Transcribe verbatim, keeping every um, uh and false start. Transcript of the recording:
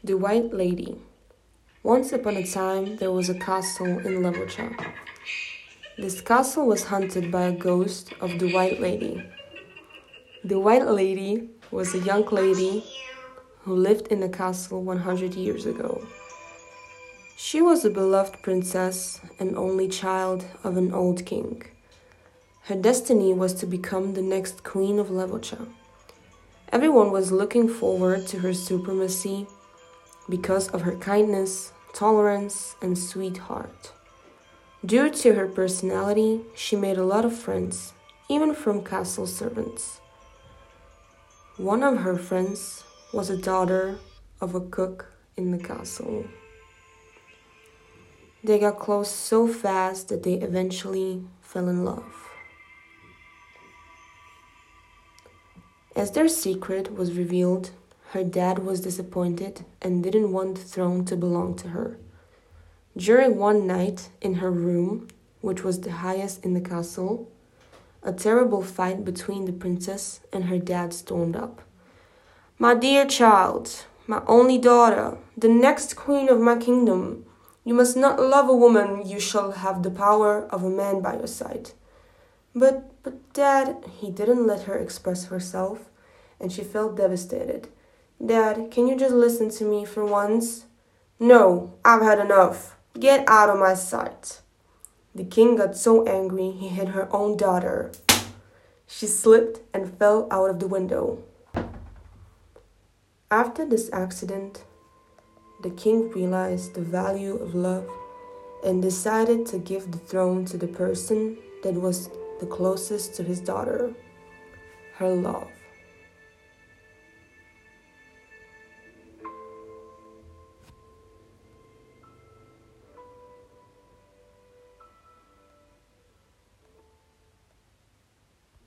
The White Lady. Once upon a time, there was a castle in Levocha. This castle was haunted by a ghost of the White Lady. The White Lady was a young lady who lived in the castle one hundred years ago. She was a beloved princess and only child of an old king. Her destiny was to become the next queen of Levocha. Everyone was looking forward to her supremacy because of her kindness, tolerance, and sweet heart. Due to her personality, she made a lot of friends, even from castle servants. One of her friends was a daughter of a cook in the castle. They got close so fast that they eventually fell in love. As their secret was revealed, her dad was disappointed and didn't want the throne to belong to her. During one night in her room, which was the highest in the castle, a terrible fight between the princess and her dad stormed up. "My dear child, my only daughter, the next queen of my kingdom, you must not love a woman, you shall have the power of a man by your side." But, but Dad, he didn't let her express herself, and she felt devastated. "Dad, can you just listen to me for once?" "No, I've had enough. Get out of my sight." The king got so angry he hit her own daughter. She slipped and fell out of the window. After this accident, the king realized the value of love and decided to give the throne to the person that was the closest to his daughter, her love.